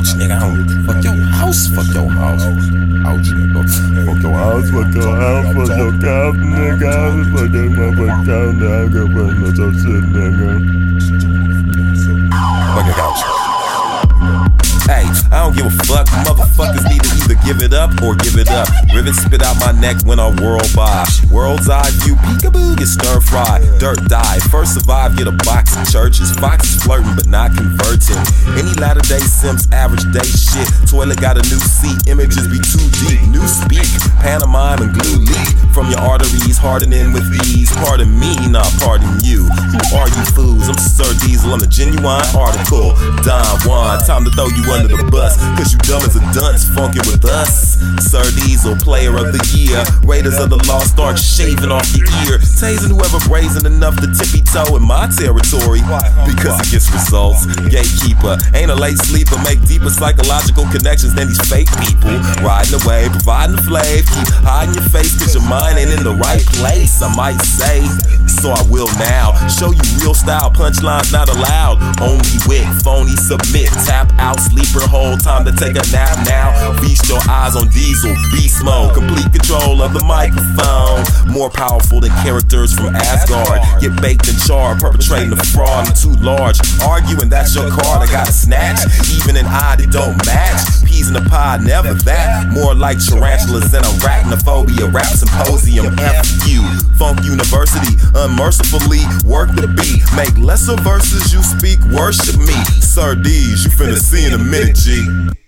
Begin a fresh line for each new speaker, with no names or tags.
Ouch, nigga, I don't fuck your house, fuck your house. Ouch, nigga. Fuck your house, fuck your house, fuck your couch, nigga. Fuck your motherfucking couch, nigga. Fuck your shit, nigga. Fuck your couch. Hey, I don't give a fuck. Motherfuckers need to either give it up or give it up. Rivets spit out my neck when I whirl by. World's eye view, peekaboo, get stir fry. Dirt die, first survive, get a box of churches. Foxes flirting but not converting. Any latter day simps, average day shit. Toilet got a new seat, images be too deep. New speak, pantomime and glue leak from your arteries, hardening with ease. Pardon me, not pardon you. Who are you fools? I'm Sir Diesel, I'm the genuine article. Don Juan, time to throw you under the bus, cause you dumb as a dunce, funky with us. Sir Diesel, player of the year. Raiders of the Lost Ark, shaving off your ear. Tasing whoever brazen enough to tippy toe in my territory, because it gets results. Gatekeeper, ain't a late sleeper, make deeper psychological connections than these fake people. Riding away, providing the flav, keep hiding your face cause your mind ain't in the right place, I might say. So I will now show you real style, punchlines not allowed. Only wit, phony submit, tap out, sleeper hold, time to take a nap now. Feast your eyes on Diesel, beast mode, complete control of the microphone. More powerful than characters from Asgard. Get baked and charred, perpetrating the fraud, I'm too large. Arguing that's your card, I got a snatch. Even an odd it don't match. Peas in the pie, never that. More like tarantulas than arachnophobia. Rap symposium, F you. Funk University, unmercifully work the beat. Make lesser verses you speak, worship me. Sir D's, you finna see in a minute, G.